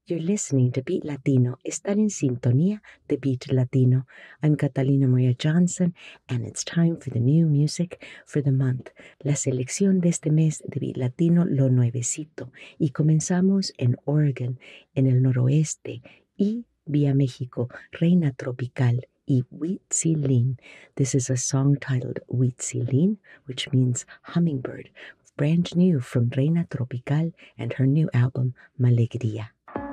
You're listening to Beat Latino. Están en sintonía de Beat Latino. I'm Catalina Maria Johnson, and it's time for the new music for the month. La selección de este mes de Beat Latino, lo nuevecito. Y comenzamos en Oregon, en el noroeste, y vía México, Reina Tropical y Huitzilin. This is a song titled Huitzilin, which means hummingbird, brand new from Reina Tropical and her new album, Malegría.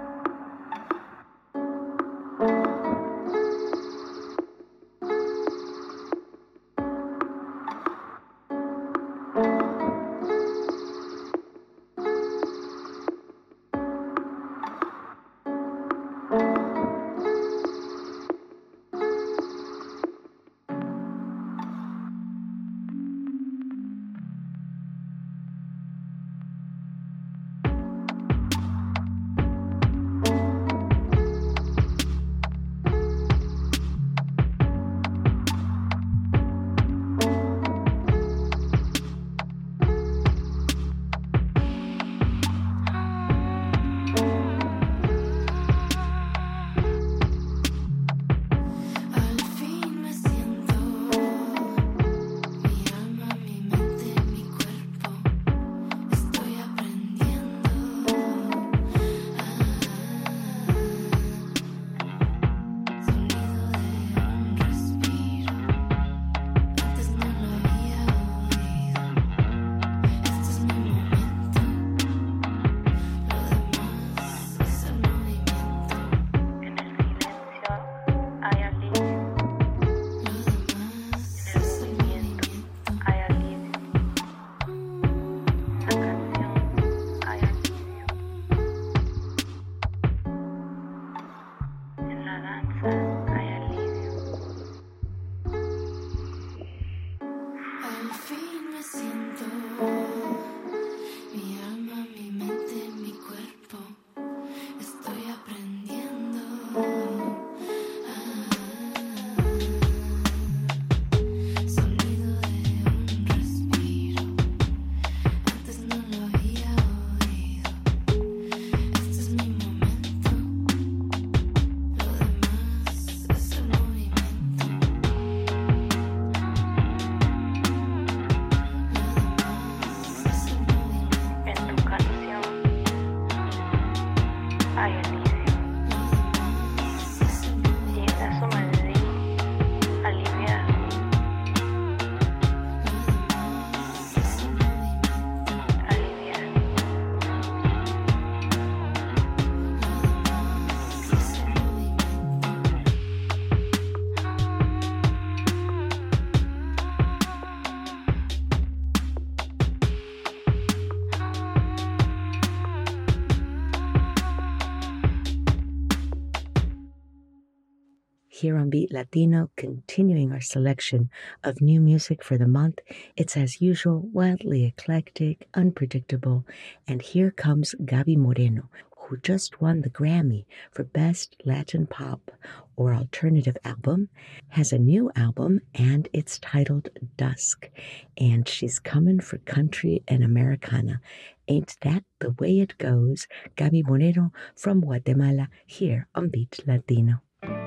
Here on Beat Latino, continuing our selection of new music for the month. It's as usual, wildly eclectic, unpredictable, and here comes Gaby Moreno, who just won the Grammy for Best Latin Pop or Alternative Album, has a new album, and it's titled Dusk, and she's coming for country and Americana. Ain't that the way it goes? Gaby Moreno from Guatemala, here on Beat Latino.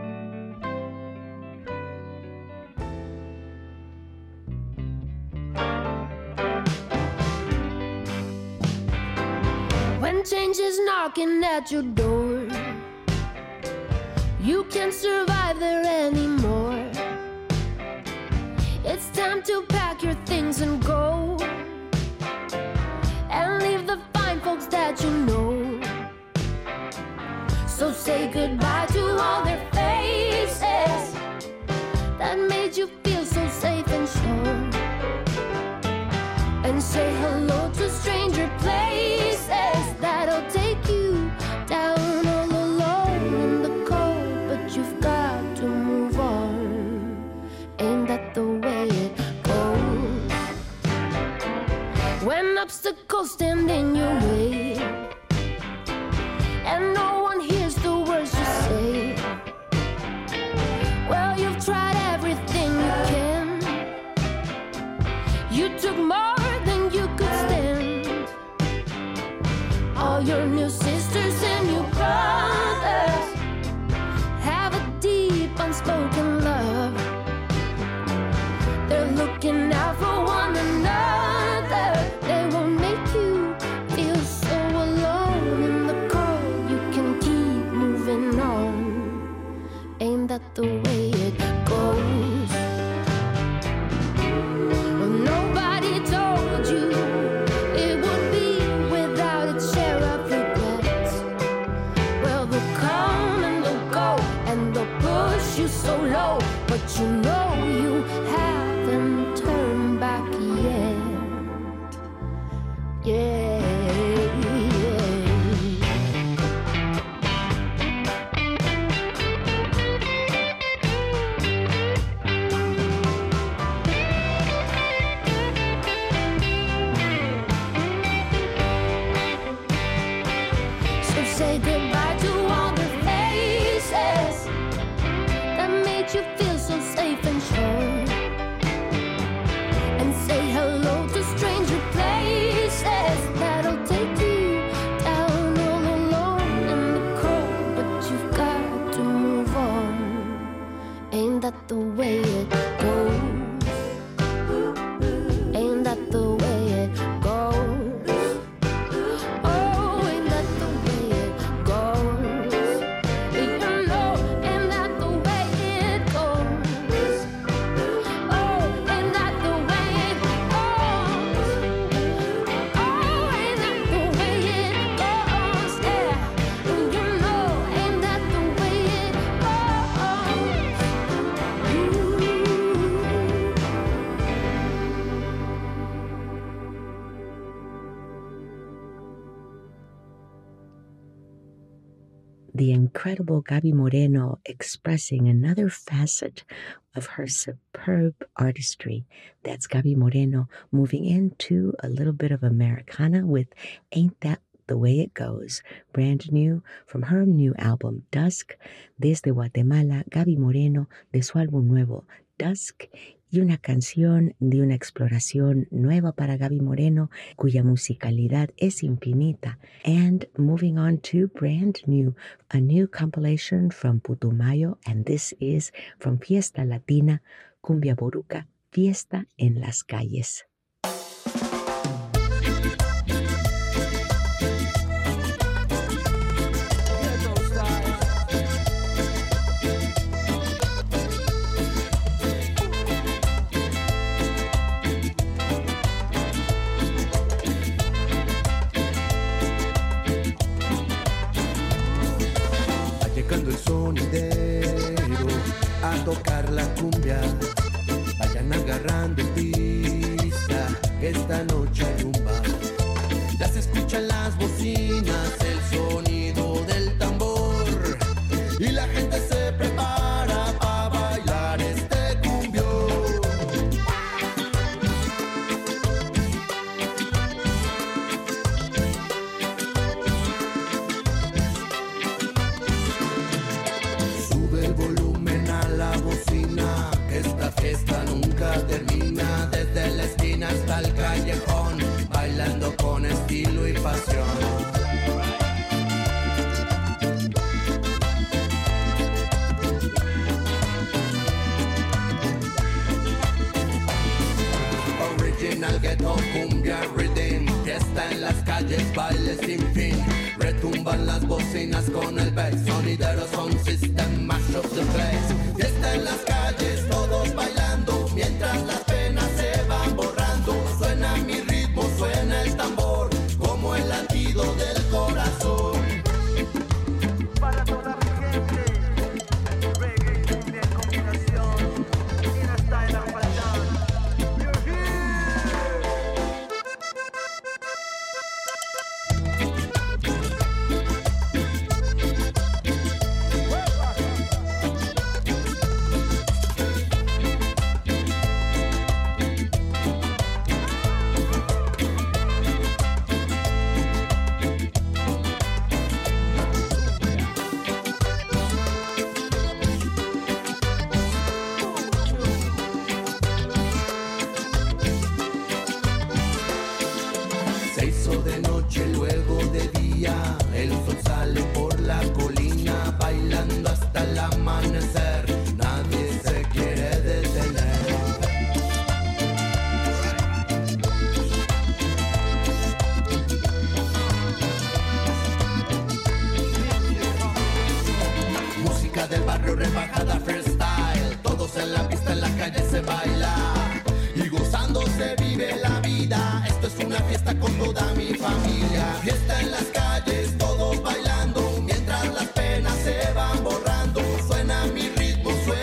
Change is knocking at your door. You can't survive there anymore. It's time to pack your things and go, and leave the fine folks that you know. So say goodbye to all their faces that made you feel so safe and sure, and say hello to stranger places that'll take you down all alone in the cold. But you've got to move on. Ain't that the way it goes? When obstacles stand in your way and no one hears the words you say, well, you've tried everything you can. You took more than you could stand. you so low, but you know you haven't turned back yet. Yeah. So say goodbye to all the faces that made you feel so safe and sure, and say hello to stranger places that'll take you down all alone in the cold, but you've got to move on. Ain't that the way it goes? Ain't that the way it goes? Oh, ain't that the way it goes? You know, ain't that the way it goes? Oh, ain't that the way it goes? Oh, ain't that the way it goes? Yeah, you know, ain't that the way it goes? The incredible Gaby Moreno expressing another facet of her superb artistry. That's Gaby Moreno moving into a little bit of Americana with Ain't That the Way It Goes, brand new from her new album Dusk. Desde Guatemala, Gaby Moreno, de su álbum nuevo Dusk, y una canción de una exploración nueva para Gaby Moreno, cuya musicalidad es infinita. And moving on to brand new, a new compilation from Putumayo, and this is from Fiesta Latina, Cumbia Boruca, Fiesta en las Calles. Llegando el sonidero a tocar la cumbia, vayan agarrando pista, que esta noche hay rumba. Ya se escuchan las bocinas, el sonido del tambor, y la gente se prepara para bailar este cumbión. Sube el volumen a la bocina, que esta fiesta nunca termina. Desde la esquina hasta el callejón, bailando con estilo y pasión. Original ghetto cumbia rhythm, fiesta en las calles, baile sin fin. Retumban las bocinas con el bass, sonidero sound system, mash up the place. Fiesta en las calles, todos bailando, mientras las penas se van borrando. Suena mi ritmo, suena el tambor, como el latido del corazón. Para toda mi gente, reggae y cumbia en combinación, Latina Style and Fashion. You're here. Se hizo de noche, luego de día, el sol sale por la colina, bailando hasta el amanecer, nadie se quiere detener. Música del barrio rebajada freestyle, todos en la pista, en la calle se baila, y gozando se vive la vida. Esto es una fiesta con toda mi familia. Fiesta en las calles, todos bailando, mientras las penas se van borrando. Suena mi ritmo, suena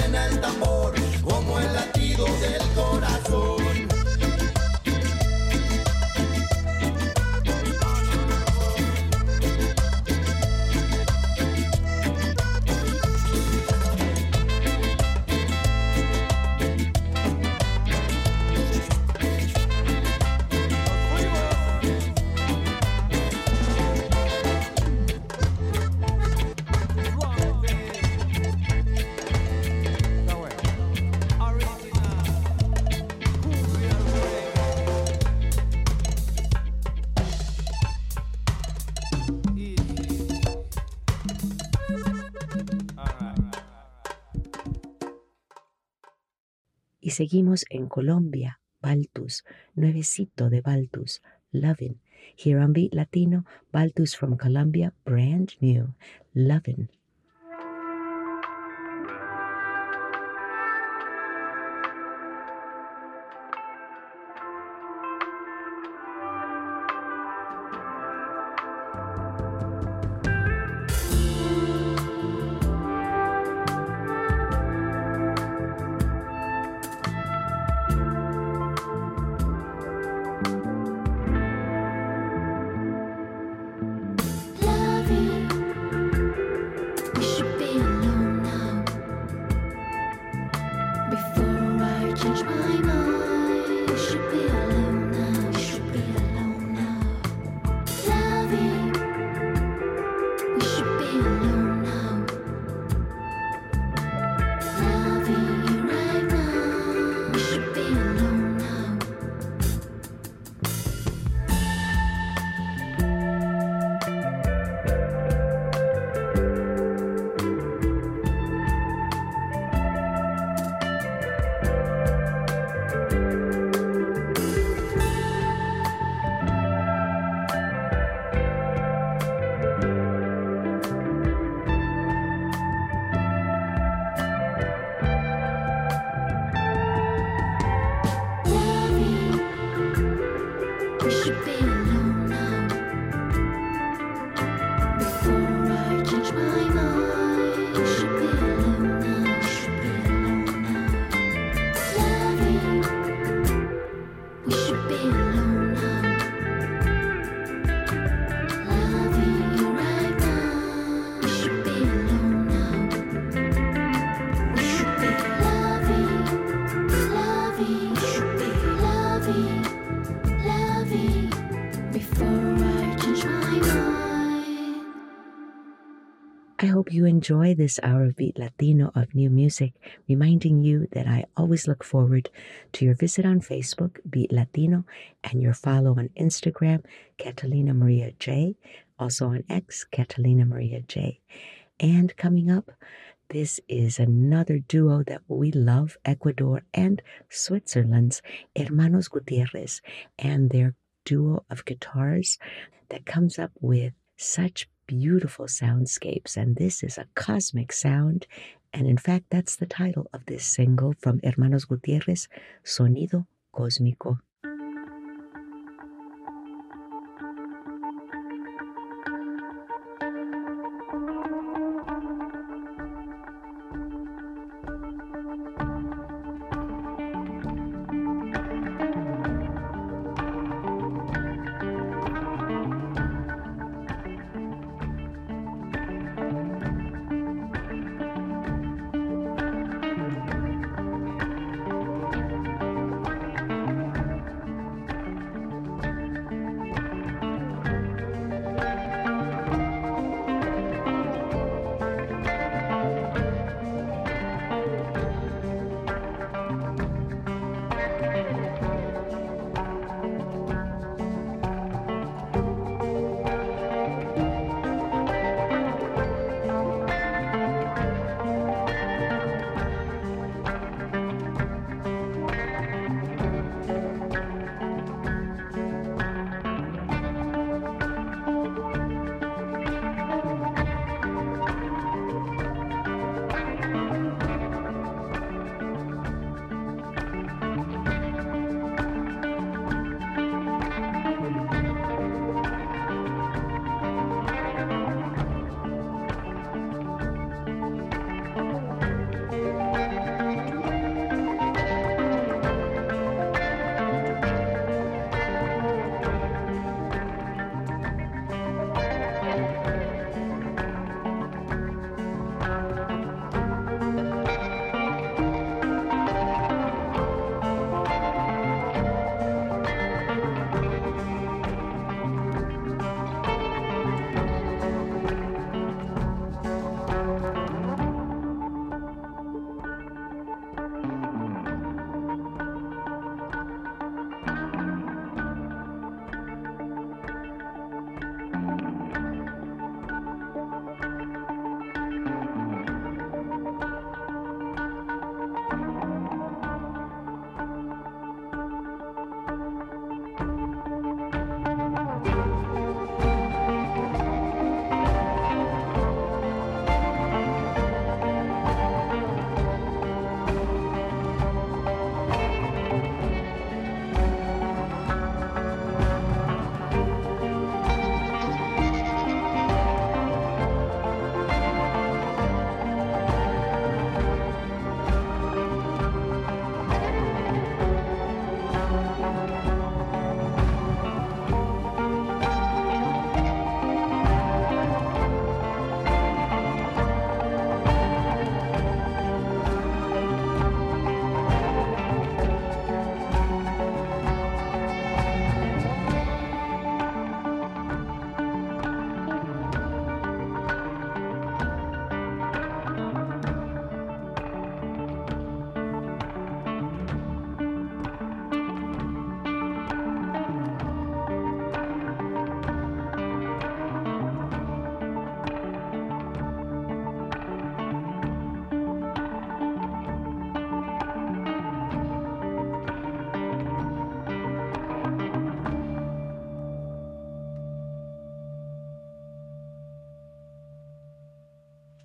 Y seguimos en Colombia, Baltus, Nuevecito de Baltus, Lovin'. Here on Beat Latino, Baltus from Colombia, brand new, Lovin'. Lovey, we should be alone now. Before I change my mind, we should be alone now. We should be alone now. Lovey, we should be alone now. Loving you right now, we should be alone now. Lovey, we should be alone now. Before I change my mind, we should be alone now. We should be alone now. Lovey, we should be alone now. Loving you right now, we should be alone now. We should be loving, loving, should be loving, loving. Before I change my mind. I hope you enjoy this hour of Beat Latino of new music, reminding you that I always look forward to your visit on Facebook, Beat Latino, and your follow on Instagram, Catalina Maria J, also on X, Catalina Maria J. And coming up, this is another duo that we love, Ecuador and Switzerland's Hermanos Gutierrez, and their duo of guitars that comes up with such beautiful soundscapes. And this is a cosmic sound. And in fact, that's the title of this single from Hermanos Gutierrez, Sonido Cósmico.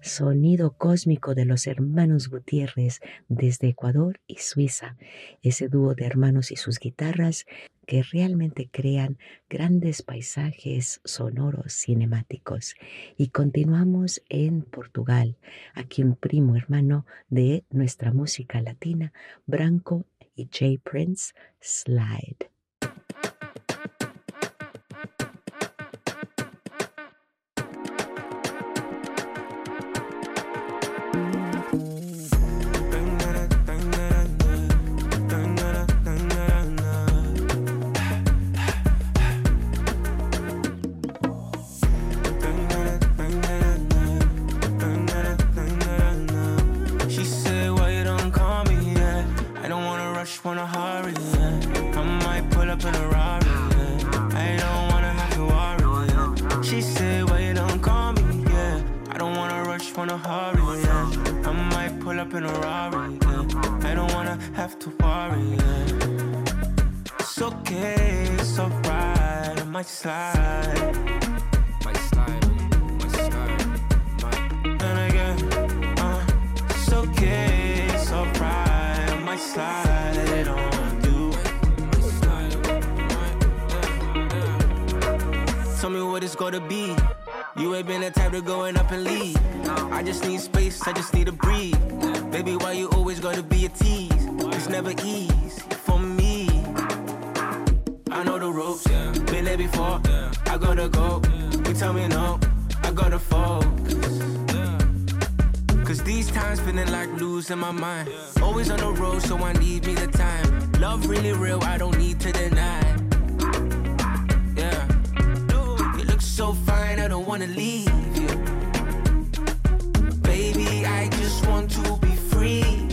Sonido cósmico de los hermanos Gutiérrez desde Ecuador y Suiza, ese dúo de hermanos y sus guitarras que realmente crean grandes paisajes sonoros cinemáticos. Y continuamos en Portugal, aquí un primo hermano de nuestra música latina, Branco y Jay Prince, Slide. Wanna hurry, yeah. I might pull up in a Rari, yeah. I don't wanna have to worry, yeah. She said, why you don't call me, yeah. I don't wanna rush, wanna hurry, yeah. I might pull up in a Rari, yeah. I don't wanna have to worry, yeah. It's okay, it's alright, I might slide. Might slide, might slide, might. And again, it's okay, it's alright, I might slide. Tell me what it's gonna be. You ain't been the type to going up and leave. I just need space, I just need to breathe. Baby, why you always gotta be a tease? It's never easy for me. I know the ropes, been there before. I gotta go, you tell me no, I gotta focus. Cause these times feeling like losing my mind. Always on the road, so I need me the time. Love really real, I don't need to deny. Yeah, you look so fine, I don't wanna leave you. Baby, I just want to be free.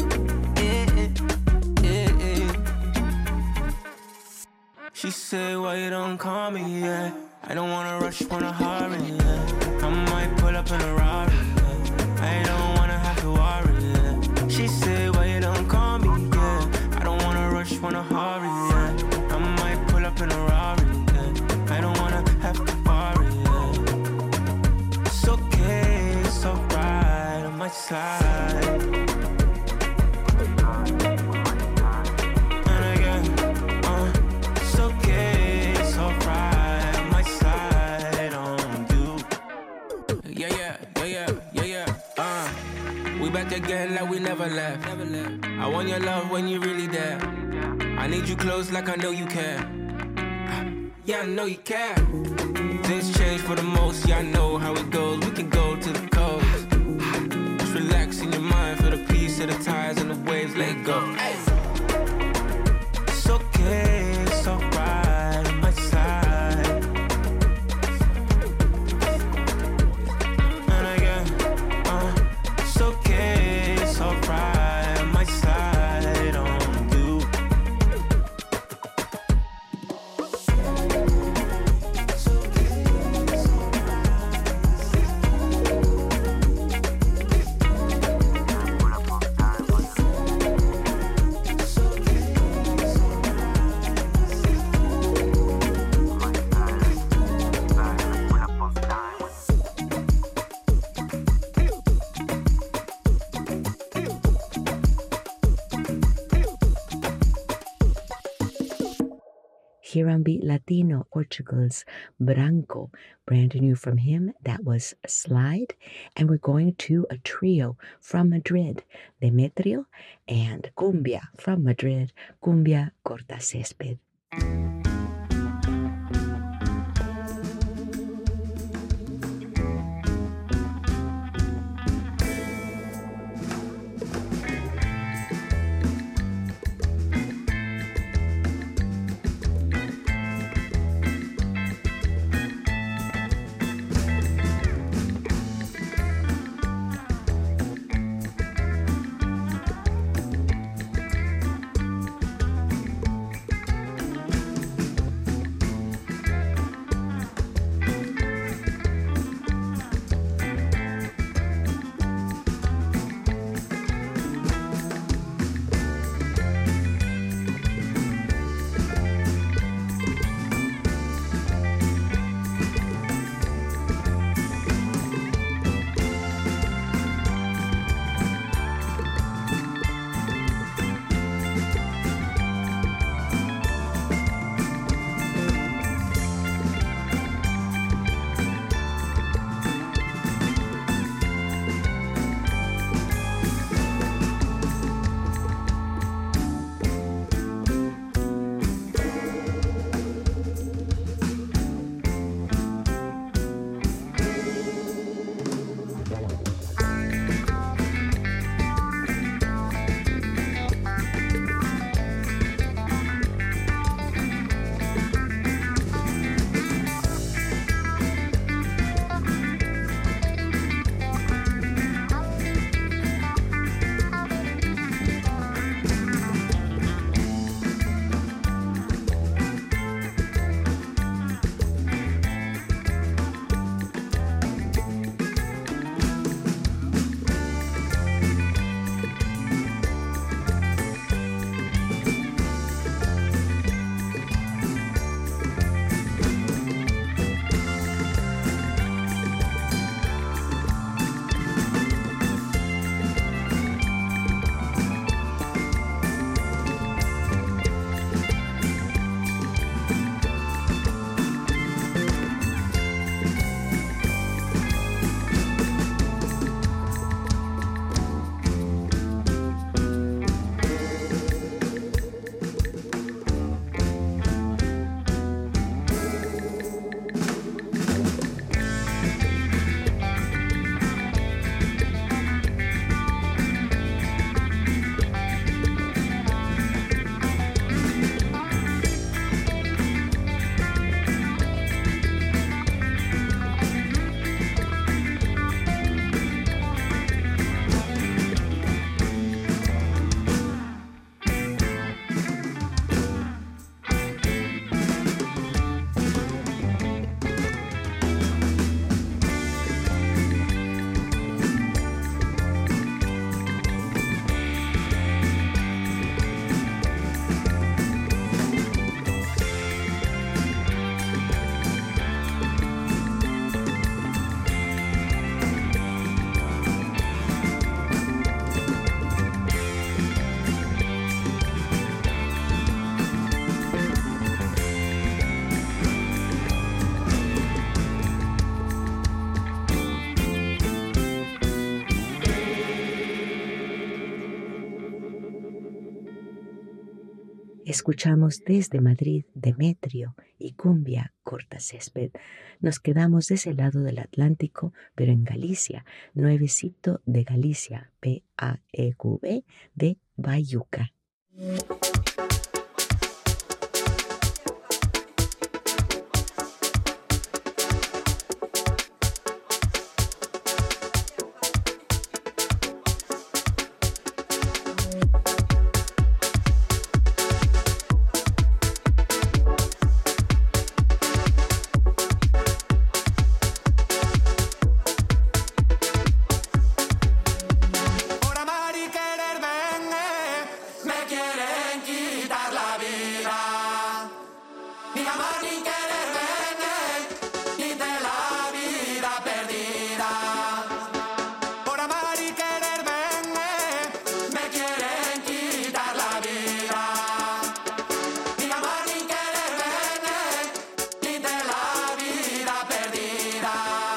She said, why you don't call me, yeah. I don't wanna rush, wanna hurry, yeah. I might pull up in a Rari, yeah. I don't wanna have to worry, yeah. She said, why you don't call me, yeah. I don't wanna rush, wanna hurry, yeah. I might pull up in a Rari, yeah. I don't wanna have to worry, yeah. It's okay, it's alright, I might slide. We back again like we never left. I want your love when you really there. I need you close like I know you care. Yeah, I know you care. Things change for the most, yeah, I know how it goes. We can go to the coast. Just relax in your mind, feel the peace of the tides and the waves, let it go. Hey. It's okay, it's alright, I might slide. And again, it's okay, it's alright, I might slide on you. Here on Beat Latino, Portugal's Branco, brand new from him, that was Slide. And we're going to a trio from Madrid, Demetrio, and Cumbia from Madrid, Cumbia Corta Césped. Escuchamos desde Madrid Demetrio y Cumbia Cortacésped. Nos quedamos de ese lado del Atlántico, pero en Galicia, nuevecito de Galicia, PAEQB, de Bayuca. Por amar y querer me quieren quitar la vida. Ni amar ni querer ni de la vida perdida. Por amar y querer me quieren quitar la vida. Ni amar ni querer ni de la vida perdida.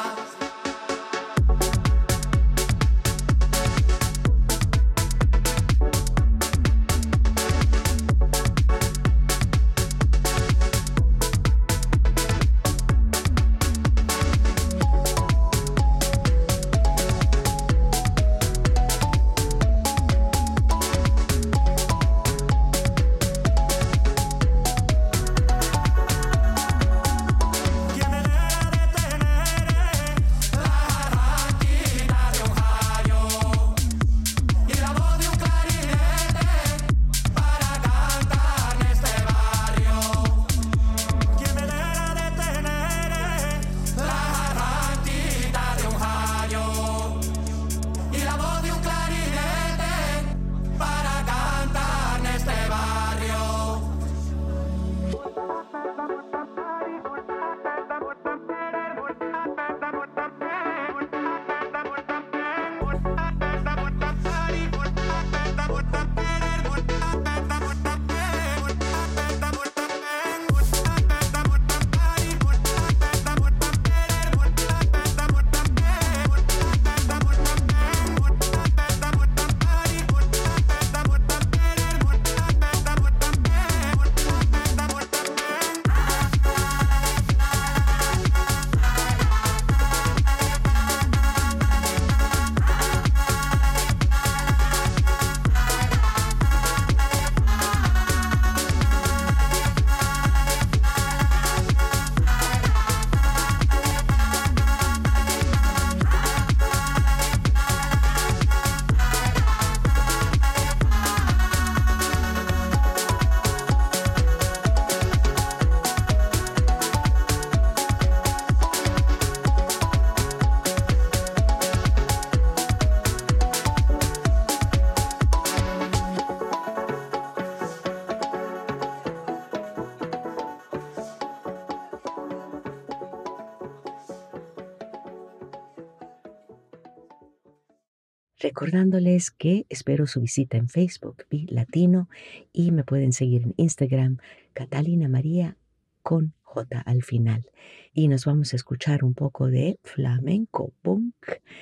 Recordándoles que espero su visita en Facebook, Be Latino, y me pueden seguir en Instagram, Catalina María con J al final. Y nos vamos a escuchar un poco de flamenco punk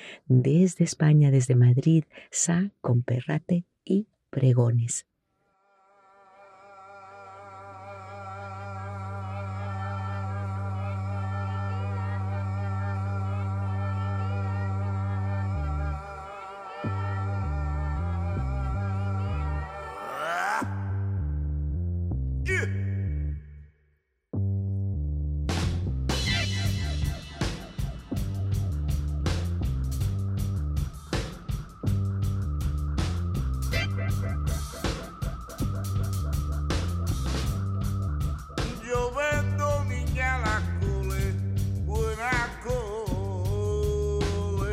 desde España, desde Madrid, Sa con Perrate y Pregones. Yo vendo niña la cole, buena cole.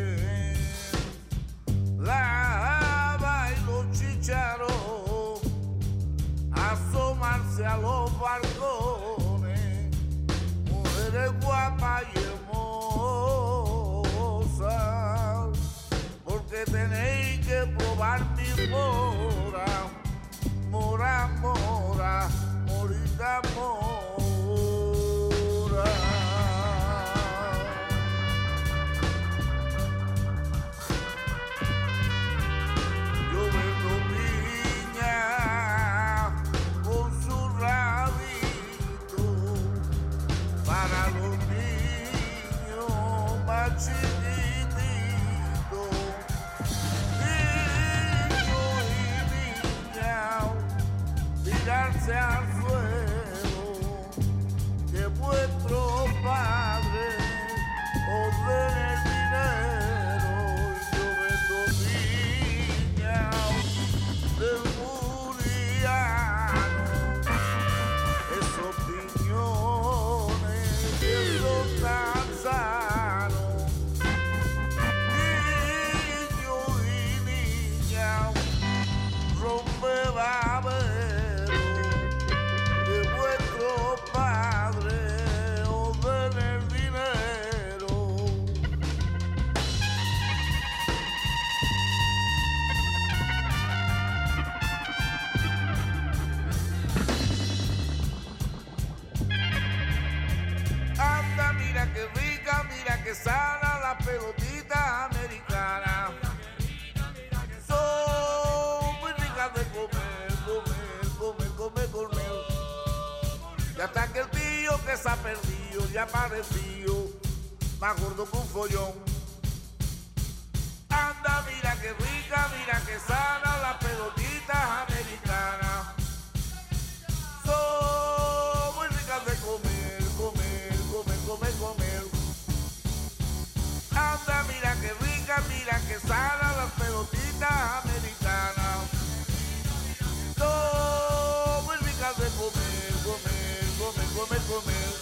La bailo chicharo, asomarse a los balcones, mujeres guapas y hermosas, porque tenéis que probar mi mora, mora, mora. Morita mora. Yo vendo piña se ha perdido y ha aparecido más gordo que un follón. Anda, mira que rica, mira que sana las pelotitas americanas. Son muy ricas de comer, comer, comer, comer, comer. Anda, mira que rica, mira que sana las pelotitas americanas. Son muy ricas de comer, comer, comer, comer, comer.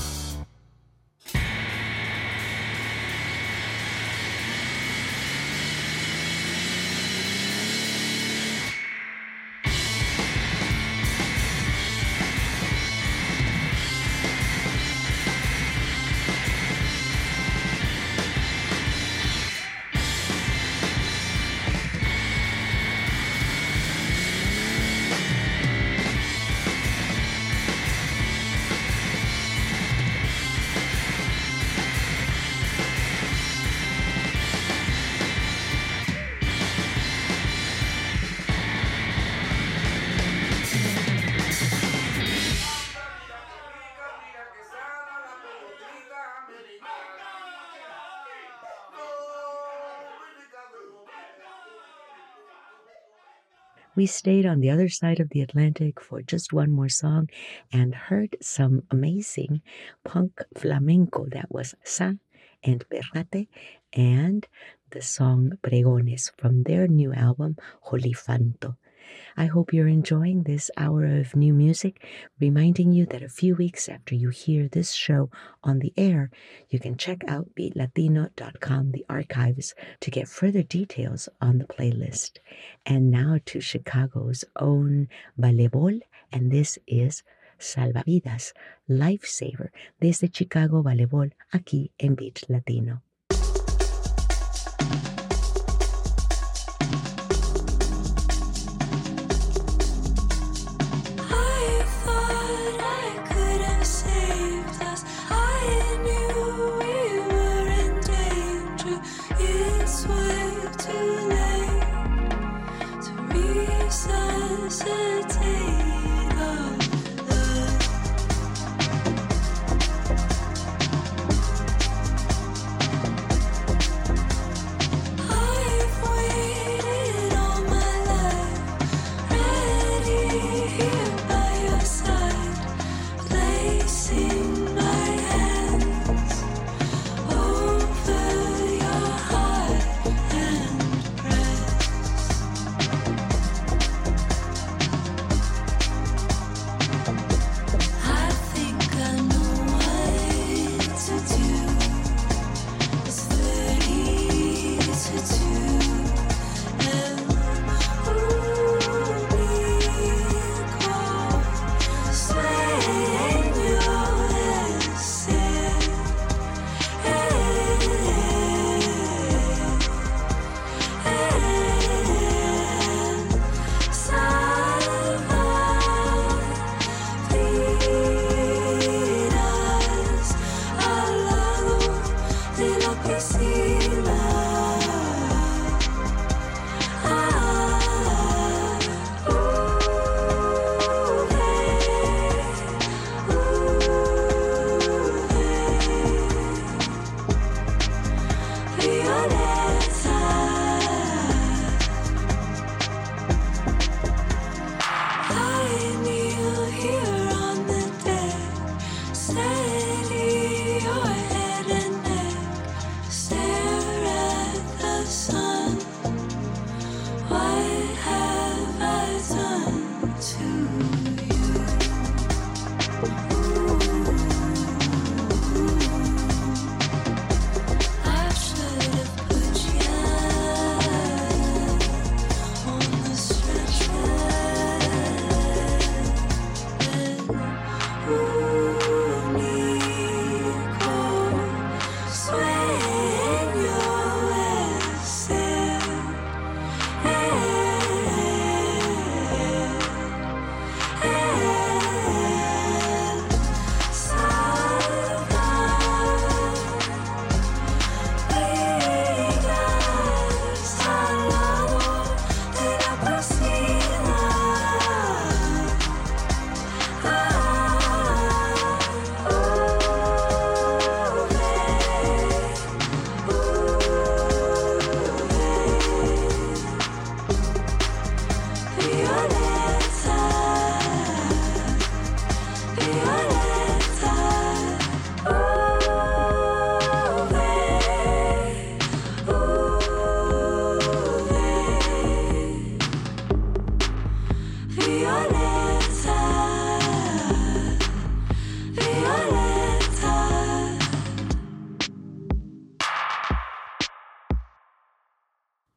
We stayed on the other side of the Atlantic for just one more song and heard some amazing punk flamenco. That was Sa and Perrate and the song Pregones from their new album, Jolifanto. I hope you're enjoying this hour of new music, reminding you that a few weeks after you hear this show on the air, you can check out beatlatino.com, the archives, to get further details on the playlist. And now to Chicago's own Valebol, and this is Salvavidas, Lifesaver, desde Chicago Valebol, aquí en Beat Latino.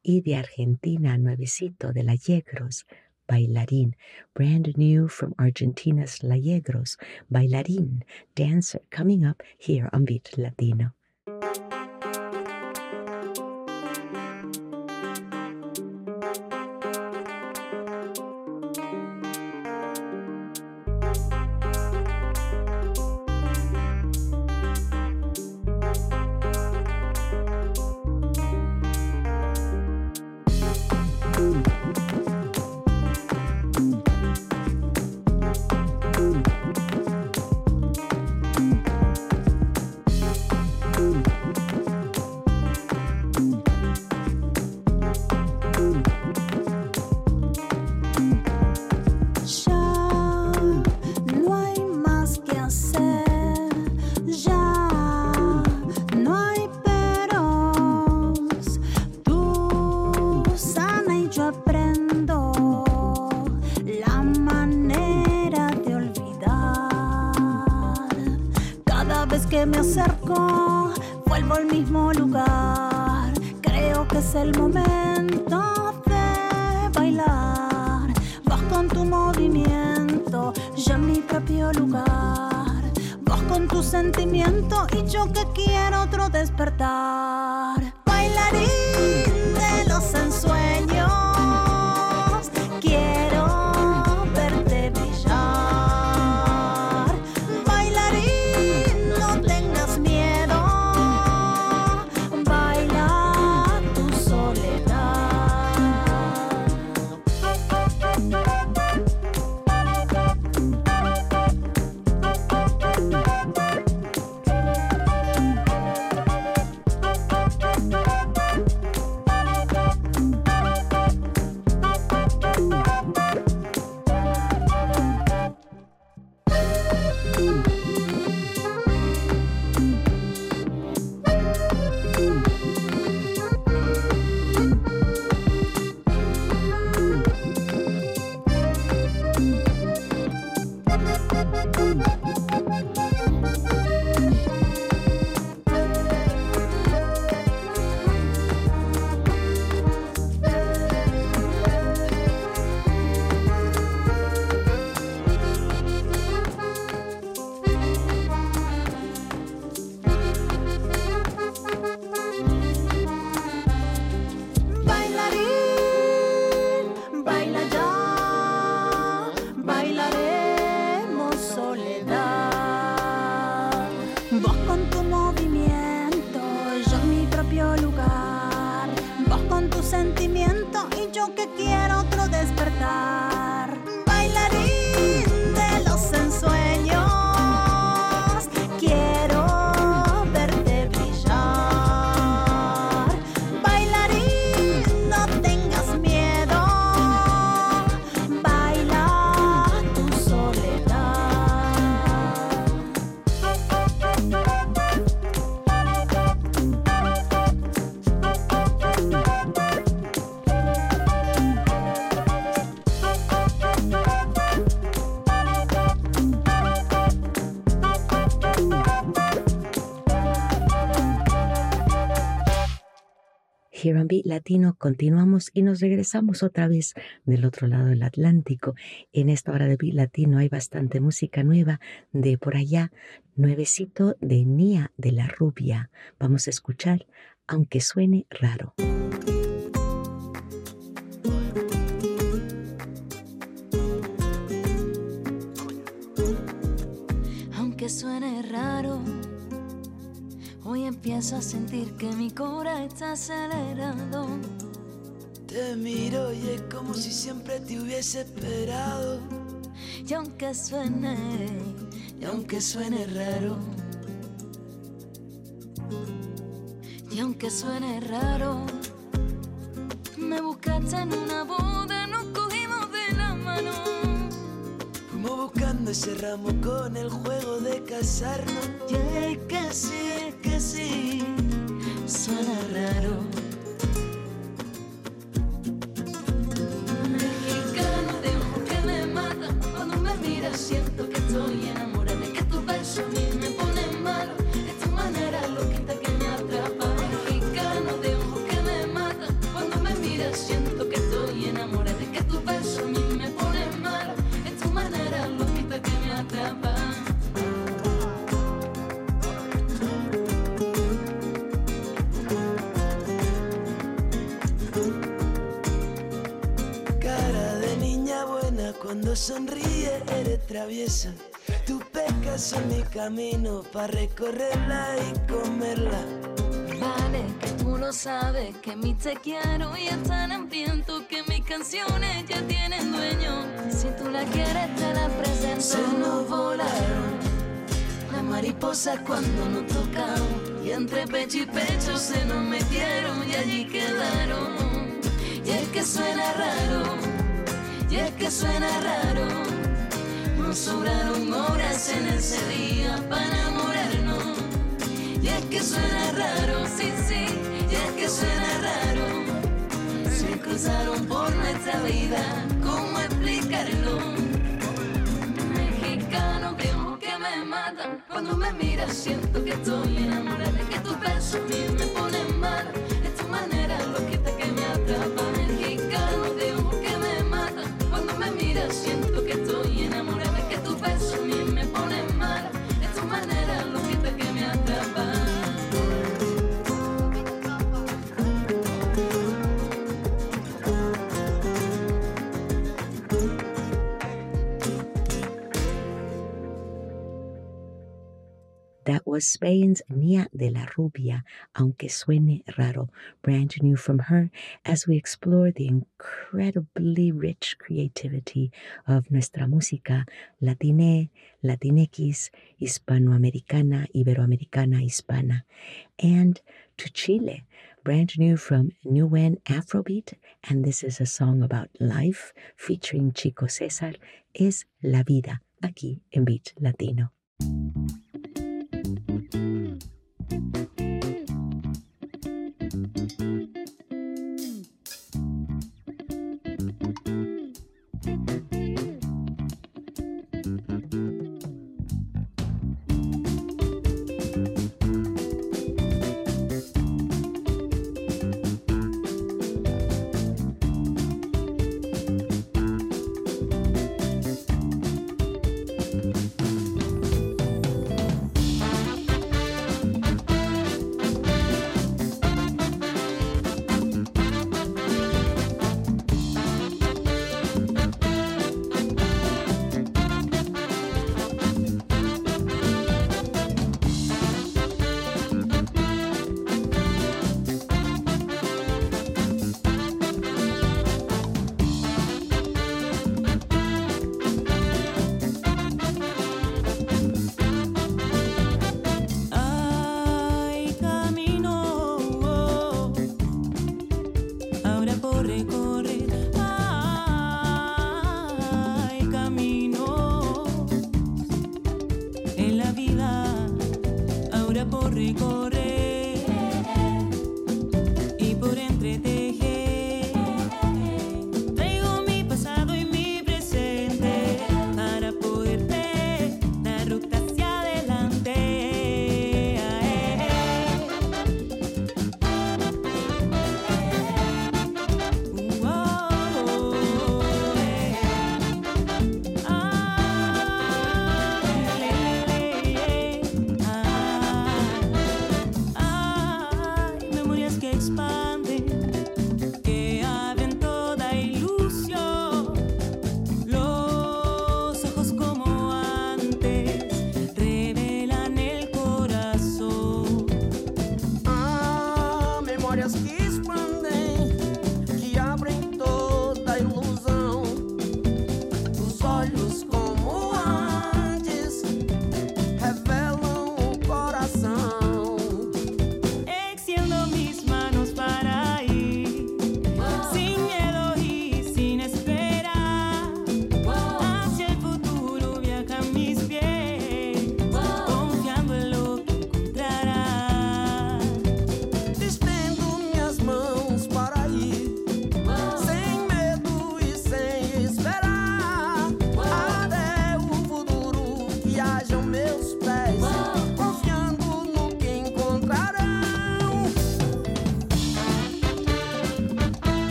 Y de Argentina, nuevecito de La Yegros, Bailarín. Brand new from Argentina's La Yegros, Bailarín, Dancer, coming up here on Beat Latino. Que me acerco, vuelvo al mismo lugar. Creo que es el momento de bailar. Vas con tu movimiento, yo en mi propio lugar. Vas con tu sentimiento y yo que quiero otro despertar. Bailarín de los ensueños, quiero verte brillar. Bailarín, no tengas miedo, baila tu soledad. Sentimiento y yo que quiero otro despertar. Bailarín de los ensueños, quiero verte brillar. Bailarín, no tengas miedo, baila tu soledad. Here on Beat Latino continuamos y nos regresamos otra vez del otro lado del Atlántico. En esta hora de Beat Latino hay bastante música nueva de por allá, nuevecito de Nia de la Rubia. Vamos a escuchar Aunque Suene Raro. Aunque suene raro, hoy empiezo a sentir que mi cora está acelerado. Te miro y es como si siempre te hubiese esperado. Y aunque suene raro, y aunque suene raro, me buscaste en una boda, nos cogimos de la mano. Fuimos buscando ese ramo con el juego de casarnos. Y es que sí, suena raro. Mexicano de ojos que me matan, cuando me miras siento que estoy enamorada, de que tus besos a mí me ponen malo, es tu manera loquita que me atrapa. Mexicano de ojos que me matan, cuando me Cuando sonríe eres traviesa. Tus pecas son mi camino para recorrerla y comerla. Vale, que tú lo sabes, que mi te quiero y es tan hambriento que mis canciones ya tienen dueño. Si tú la quieres te la presento. Se nos volaron las mariposas cuando nos tocamos, y entre pecho y pecho se nos metieron y allí quedaron. Y es que suena raro, y es que suena raro. Nos sobraron horas en ese día para enamorarnos. Y es que suena raro, sí, sí, y es que suena raro. Se cruzaron por nuestra vida, ¿cómo explicarlo? Mexicano de ojos que me matan. Cuando me miras siento que estoy enamorada, que tus besos a mí me ponen mal. Es tu manera loquita que me atrapa. Mexicano de ojos que me matan. Cuando me miras siento que estoy enamorada, que tus besos a mí me ponen mal. Es tu manera loquita que me atrapa. That was Spain's Nia de la Rubia, Aunque Suene Raro, brand new from her, as we explore the incredibly rich creativity of nuestra música latine, latinx, hispanoamericana, iberoamericana, hispana, and to Chile, brand new from Newen Afrobeat, and this is a song about life featuring Chico César, es La Vida, aquí en Beat Latino.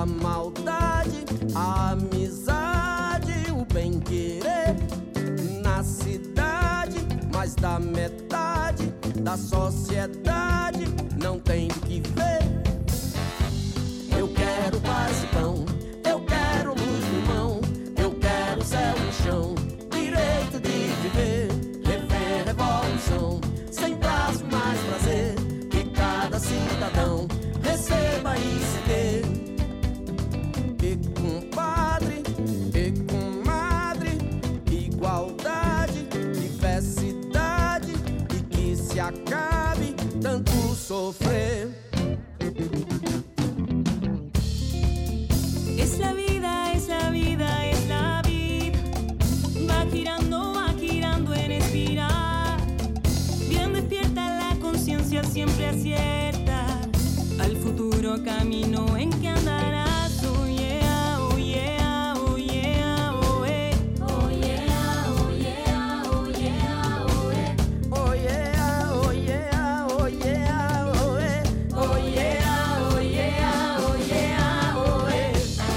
a maldade, a amizade, o bem-querer na cidade, mas da metade da sociedade não tem do que ver. Eu quero paz e pão, eu quero luz no mão, eu quero céu no chão, direito de viver, rever revolução, sem prazo mais prazer, que cada cidadão receba e se dê. E compadre, e comadre, igualdade, diversidade, e que se acabe tanto sofrer. Es la vida, es la vida, es la vida. Va girando en espiral. Bien despierta la conciencia, siempre acierta al futuro camino en que andarás. Oh yeah, oh yeah, oh yeah, oh yeah. Oh yeah, oh yeah, oh yeah, oh yeah. Oh yeah, oh yeah, oh yeah, oh yeah. Oh yeah, oh yeah, oh yeah, oh yeah.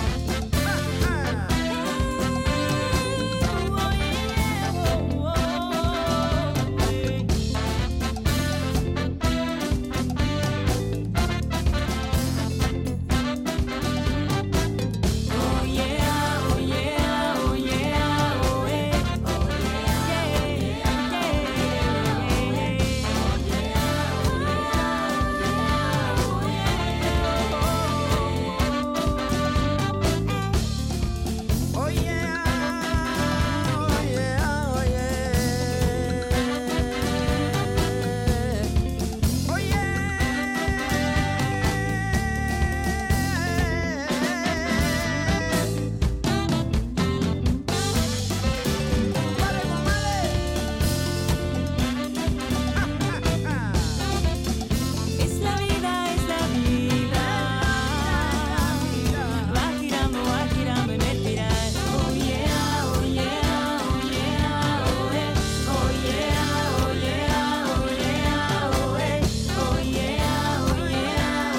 Es la vida, es la vida. Va girando en espiral. Oh yeah, oh yeah, oh yeah, oh yeah. Oh yeah, oh yeah, oh yeah, oh yeah. Oh yeah, oh yeah,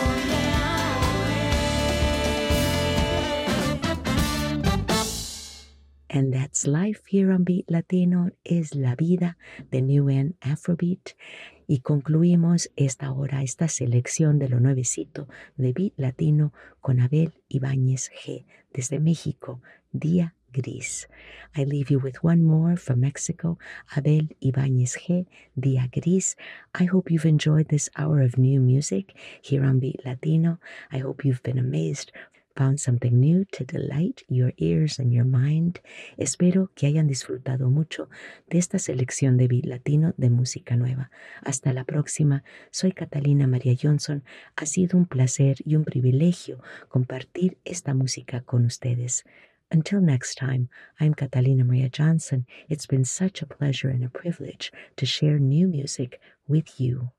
oh yeah. And that's life here on Beat Latino, es la vida de New End Afrobeat. Y concluimos esta hora, esta selección de lo nuevecito de Beat Latino con Abel Ibáñez G. Desde México, Día Gris. I leave you with one more from Mexico, Abel Ibáñez G. Día Gris. I hope you've enjoyed this hour of new music here on Beat Latino. I hope you've been amazed, found something new to delight your ears and your mind. Espero que hayan disfrutado mucho de esta selección de Beat Latino de música nueva. Hasta la próxima. Soy Catalina María Johnson. Ha sido un placer y un privilegio compartir esta música con ustedes. Until next time, I'm Catalina Maria Johnson. It's been such a pleasure and a privilege to share new music with you.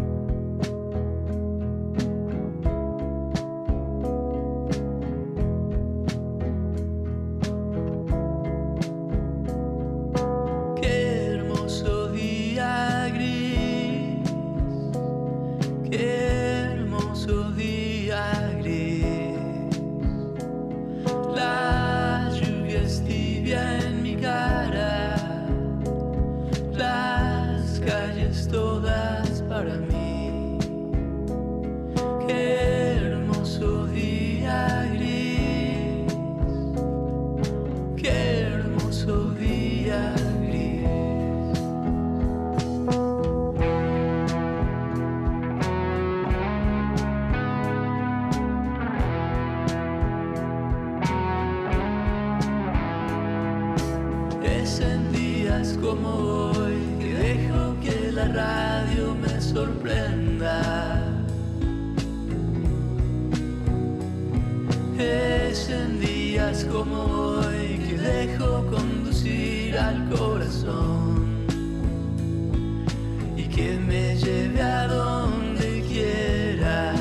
Qué hermoso día gris, qué hermoso día gris. La lluvia es tibia en mi cara, las calles todas para mí. Qué hermoso día gris, qué hermoso día gris. Es en días como hoy que dejo que la radio me sorprenda. Es en días como hoy que dejo conducir al corazón y que me lleve a donde quiera.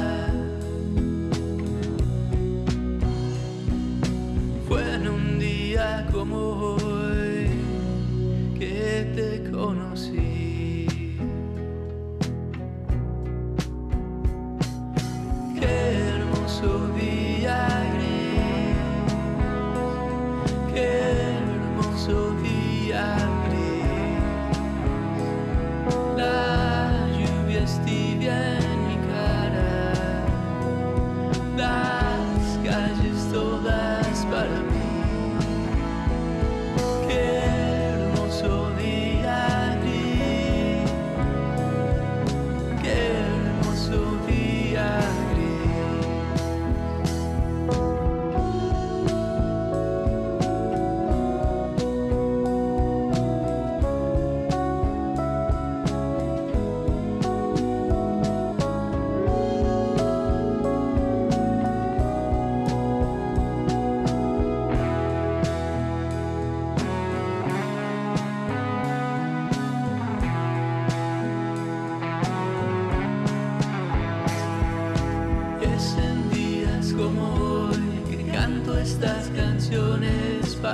Fue en un día como hoy que te conocí. Qué hermoso día gris.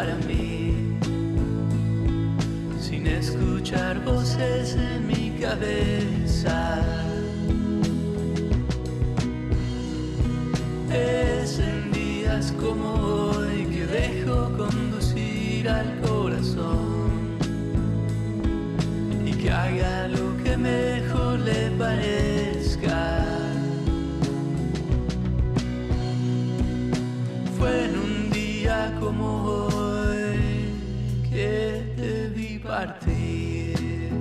para mí, sin escuchar voces en mi cabeza. Es en días como hoy que dejo conducir al corazón y que haga lo que mejor le parezca. Fue en un día como hoy que te vi partir.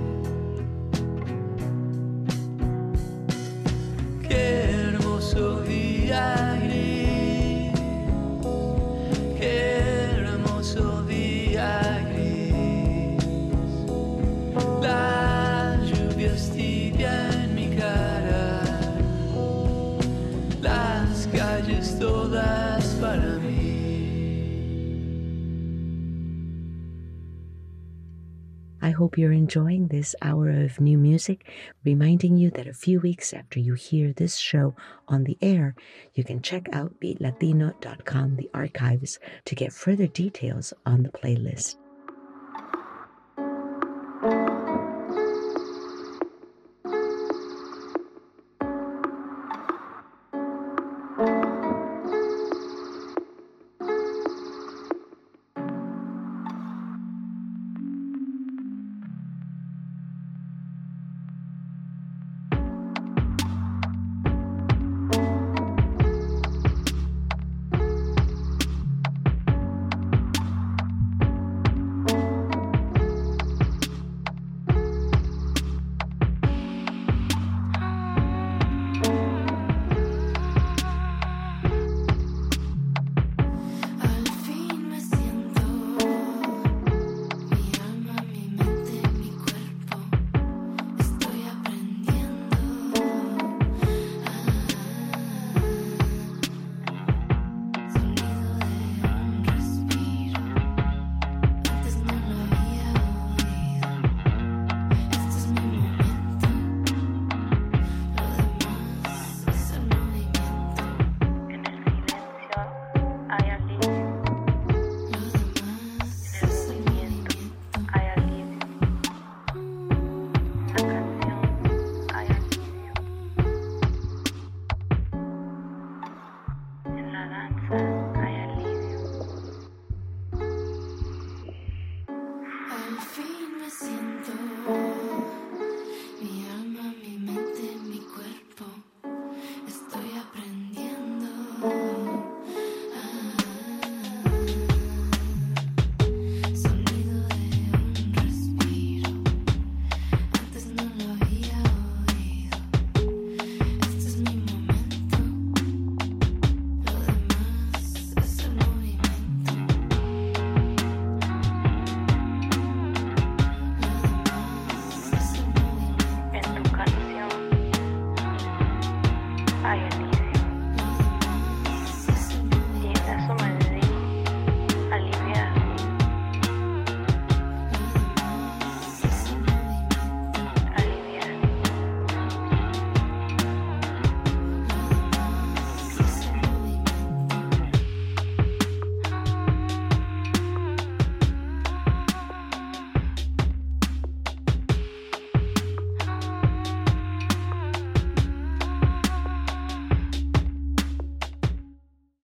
Qué hermoso día gris, qué hermoso día gris. La lluvia es tibia en mi cara, las calles todas para mí. I hope you're enjoying this hour of new music, reminding you that a few weeks after you hear this show on the air, you can check out beatlatino.com, the archives, to get further details on the playlist.